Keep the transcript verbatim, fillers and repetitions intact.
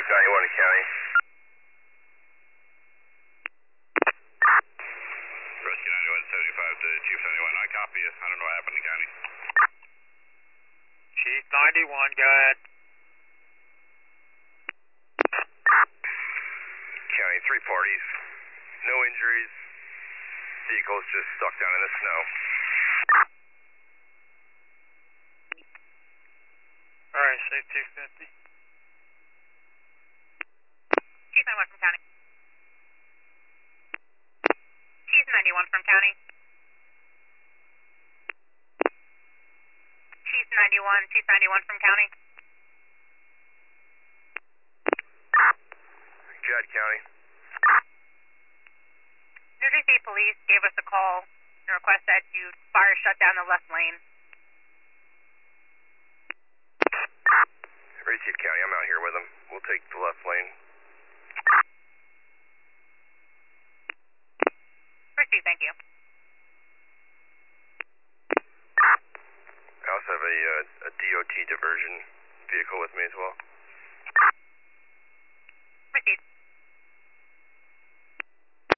ninety-one to county. Rescue ninety-one seventy-five to Chief ninety-one. I copy you. I don't know what happened in county. Chief ninety-one, go ahead. County, three parties. No injuries. Vehicle's just stuck down in the snow. Alright, say two fifty. Chief ninety-one from county. Chief ninety-one from county. Chief ninety-one, Chief ninety-one from county. Judd County. New Jersey Police gave us a call and request that you fire shut down the left lane. Retief County, I'm out here with them. We'll take the left lane. Received, thank you. I also have a, uh, a D O T diversion vehicle with me as well.